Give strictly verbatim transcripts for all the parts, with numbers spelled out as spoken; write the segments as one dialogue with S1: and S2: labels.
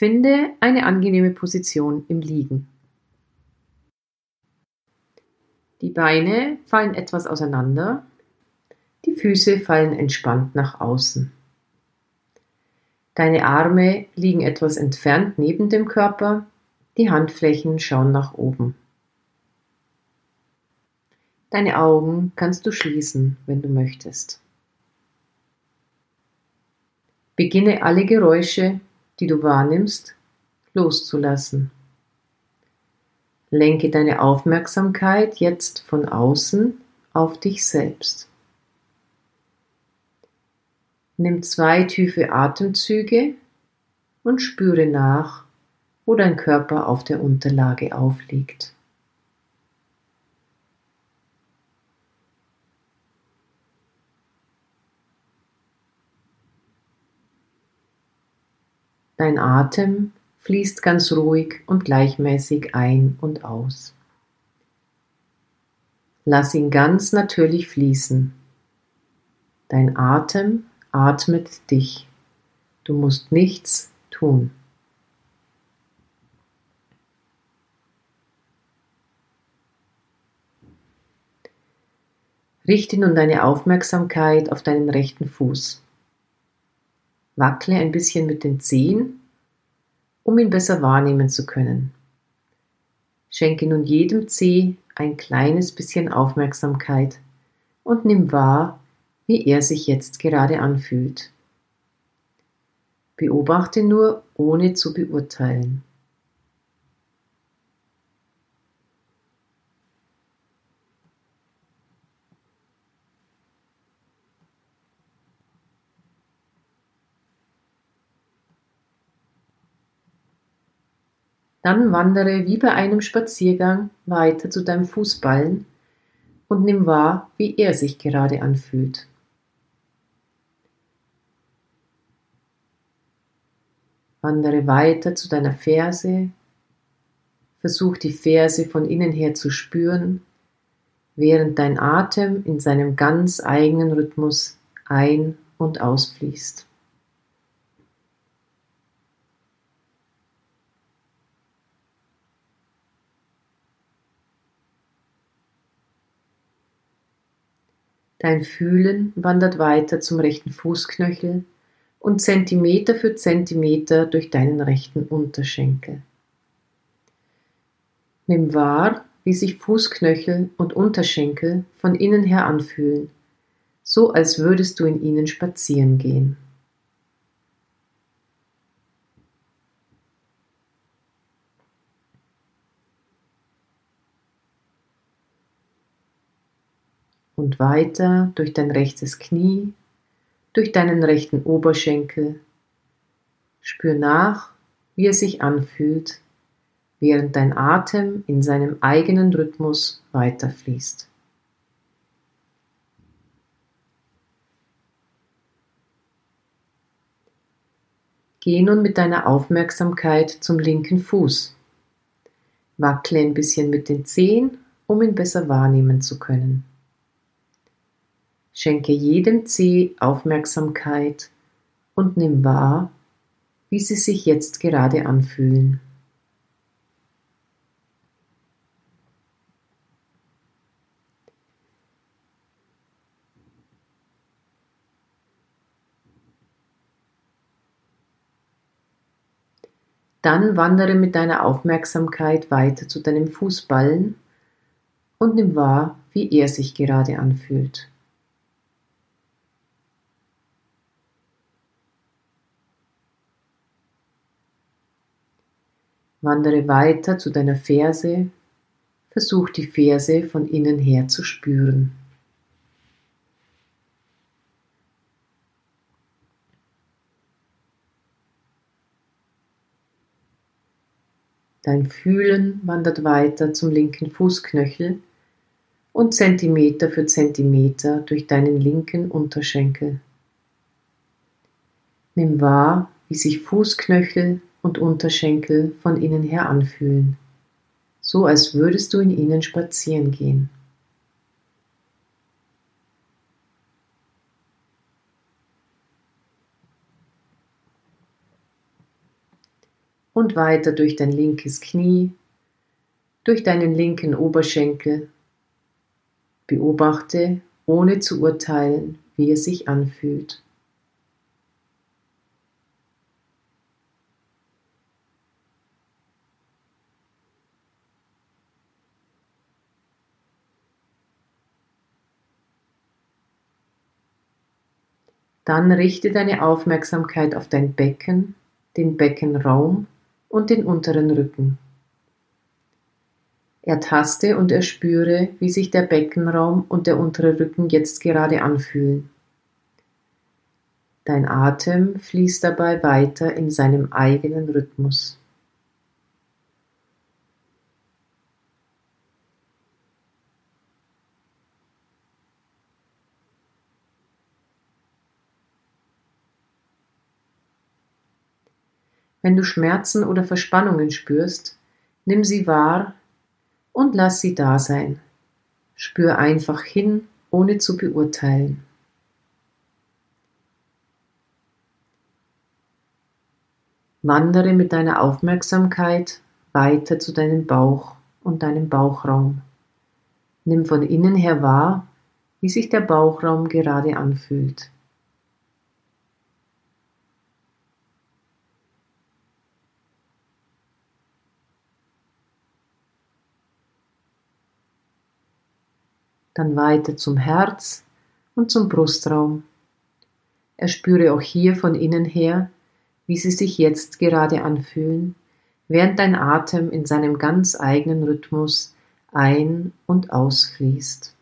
S1: Finde eine angenehme Position im Liegen. Die Beine fallen etwas auseinander, die Füße fallen entspannt nach außen. Deine Arme liegen etwas entfernt neben dem Körper, die Handflächen schauen nach oben. Deine Augen kannst du schließen, wenn du möchtest. Beginne alle Geräusche, die du wahrnimmst, loszulassen. Lenke deine Aufmerksamkeit jetzt von außen auf dich selbst. Nimm zwei tiefe Atemzüge und spüre nach, wo dein Körper auf der Unterlage aufliegt. Dein Atem fließt ganz ruhig und gleichmäßig ein und aus. Lass ihn ganz natürlich fließen. Dein Atem atmet dich. Du musst nichts tun. Richte nun deine Aufmerksamkeit auf deinen rechten Fuß. Wackle ein bisschen mit den Zehen, um ihn besser wahrnehmen zu können. Schenke nun jedem Zeh ein kleines bisschen Aufmerksamkeit und nimm wahr, wie er sich jetzt gerade anfühlt. Beobachte nur, ohne zu beurteilen. Dann wandere wie bei einem Spaziergang weiter zu deinem Fußballen und nimm wahr, wie er sich gerade anfühlt. Wandere weiter zu deiner Ferse, versuch die Ferse von innen her zu spüren, während dein Atem in seinem ganz eigenen Rhythmus ein- und ausfließt. Dein Fühlen wandert weiter zum rechten Fußknöchel und Zentimeter für Zentimeter durch deinen rechten Unterschenkel. Nimm wahr, wie sich Fußknöchel und Unterschenkel von innen her anfühlen, so als würdest du in ihnen spazieren gehen. Und weiter durch dein rechtes Knie, durch deinen rechten Oberschenkel. Spür nach, wie er sich anfühlt, während dein Atem in seinem eigenen Rhythmus weiterfließt. Geh nun mit deiner Aufmerksamkeit zum linken Fuß. Wackle ein bisschen mit den Zehen, um ihn besser wahrnehmen zu können. Schenke jedem Zeh Aufmerksamkeit und nimm wahr, wie sie sich jetzt gerade anfühlen. Dann wandere mit deiner Aufmerksamkeit weiter zu deinem Fußballen und nimm wahr, wie er sich gerade anfühlt. Wandere weiter zu deiner Ferse, versuch die Ferse von innen her zu spüren. Dein Fühlen wandert weiter zum linken Fußknöchel und Zentimeter für Zentimeter durch deinen linken Unterschenkel. Nimm wahr, wie sich Fußknöchel und Unterschenkel von innen her anfühlen, so als würdest du in ihnen spazieren gehen. und weiter durch dein linkes Knie, durch deinen linken Oberschenkel. Beobachte, ohne zu urteilen, wie es sich anfühlt. Dann richte deine Aufmerksamkeit auf dein Becken, den Beckenraum und den unteren Rücken. Ertaste und erspüre, wie sich der Beckenraum und der untere Rücken jetzt gerade anfühlen. Dein Atem fließt dabei weiter in seinem eigenen Rhythmus. Wenn du Schmerzen oder Verspannungen spürst, nimm sie wahr und lass sie da sein. Spür einfach hin, ohne zu beurteilen. Wandere mit deiner Aufmerksamkeit weiter zu deinem Bauch und deinem Bauchraum. Nimm von innen her wahr, wie sich der Bauchraum gerade anfühlt. Dann weiter zum Herz und zum Brustraum. Erspüre auch hier von innen her, wie sie sich jetzt gerade anfühlen, während dein Atem in seinem ganz eigenen Rhythmus ein- und ausfließt.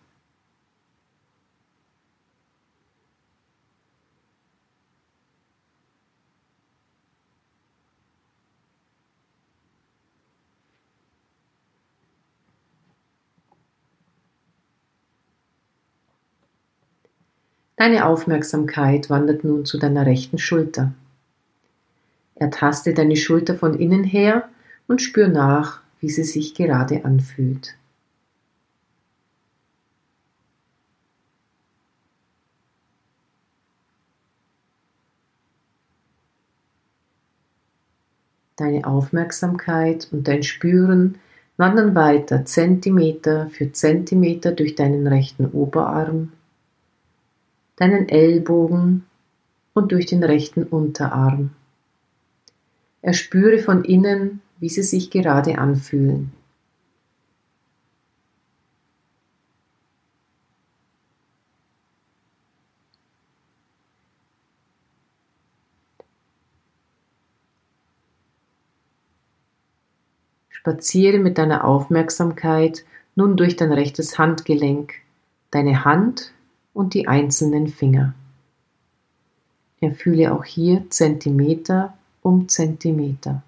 S1: Deine Aufmerksamkeit wandert nun zu deiner rechten Schulter. Ertaste deine Schulter von innen her und spür nach, wie sie sich gerade anfühlt. Deine Aufmerksamkeit und dein Spüren wandern weiter Zentimeter für Zentimeter durch deinen rechten Oberarm, deinen Ellbogen und durch den rechten Unterarm. Erspüre von innen, wie sie sich gerade anfühlen. Spaziere mit deiner Aufmerksamkeit nun durch dein rechtes Handgelenk, deine Hand und die einzelnen Finger. Erfühle auch hier Zentimeter um Zentimeter.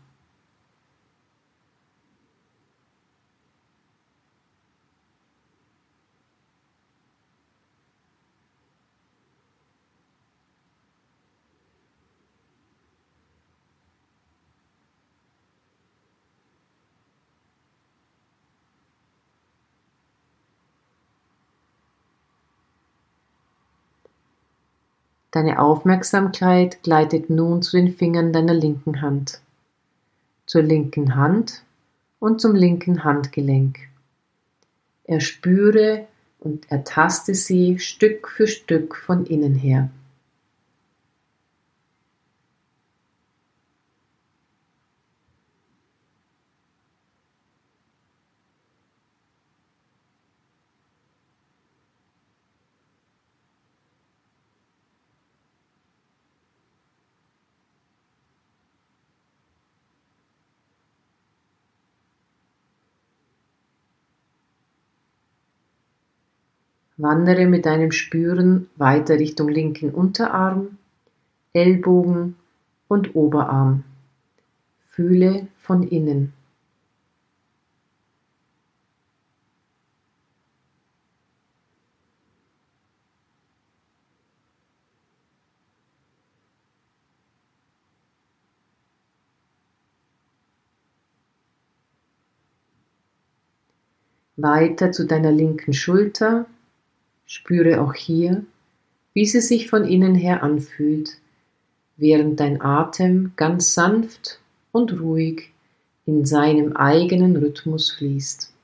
S1: Deine Aufmerksamkeit gleitet nun zu den Fingern deiner linken Hand, zur linken Hand und zum linken Handgelenk. Erspüre und ertaste sie Stück für Stück von innen her. Wandere mit deinem Spüren weiter Richtung linken Unterarm, Ellbogen und Oberarm. Fühle von innen. Weiter zu deiner linken Schulter. Spüre auch hier, wie sie sich von innen her anfühlt, während dein Atem ganz sanft und ruhig in seinem eigenen Rhythmus fließt.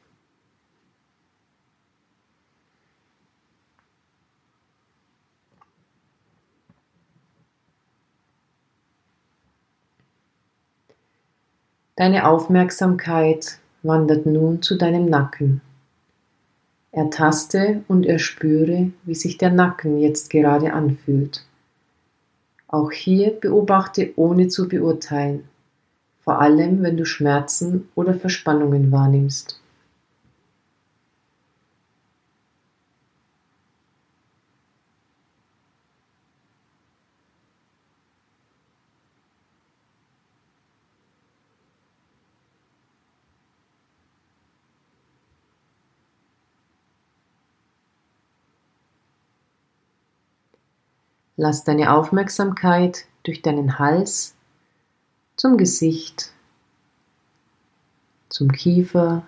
S1: Deine Aufmerksamkeit wandert nun zu deinem Nacken. Ertaste und erspüre, wie sich der Nacken jetzt gerade anfühlt. Auch hier beobachte ohne zu beurteilen, vor allem wenn du Schmerzen oder Verspannungen wahrnimmst. Lass deine Aufmerksamkeit durch deinen Hals zum Gesicht, zum Kiefer,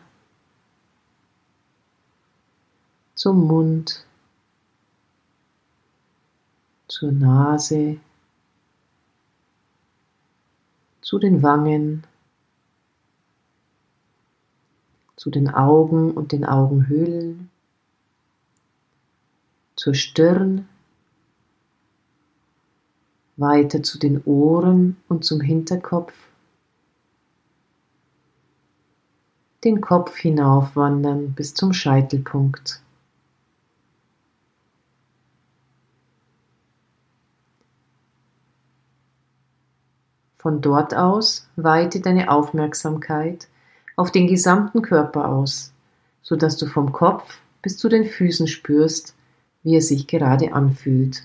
S1: zum Mund, zur Nase, zu den Wangen, zu den Augen und den Augenhöhlen, zur Stirn, weiter zu den Ohren und zum Hinterkopf, den Kopf hinaufwandern bis zum Scheitelpunkt. Von dort aus weite deine Aufmerksamkeit auf den gesamten Körper aus, sodass du vom Kopf bis zu den Füßen spürst, wie er sich gerade anfühlt.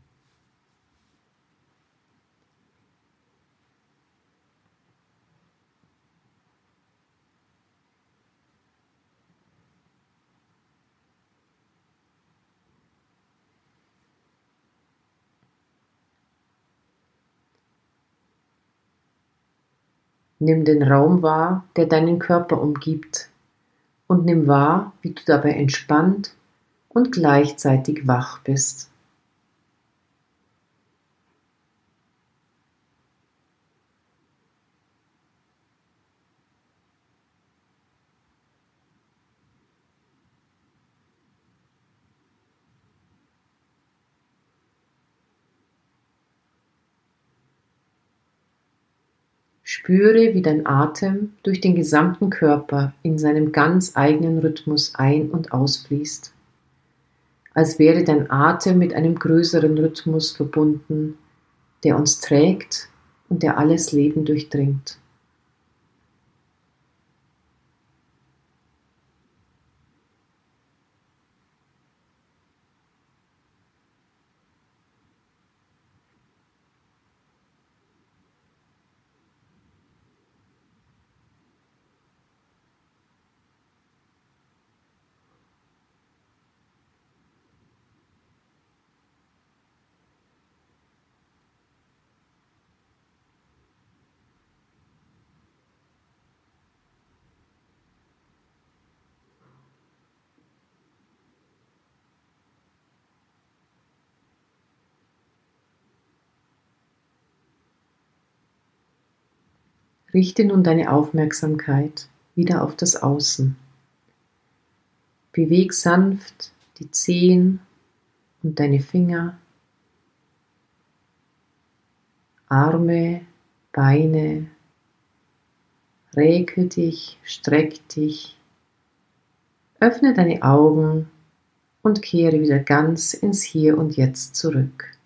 S1: Nimm den Raum wahr, der deinen Körper umgibt, und nimm wahr, wie du dabei entspannt und gleichzeitig wach bist. Spüre, wie dein Atem durch den gesamten Körper in seinem ganz eigenen Rhythmus ein- und ausfließt, als wäre dein Atem mit einem größeren Rhythmus verbunden, der uns trägt und der alles Leben durchdringt. Richte nun deine Aufmerksamkeit wieder auf das Außen. Beweg sanft die Zehen und deine Finger, Arme, Beine, räkel dich, streck dich, öffne deine Augen und kehre wieder ganz ins Hier und Jetzt zurück.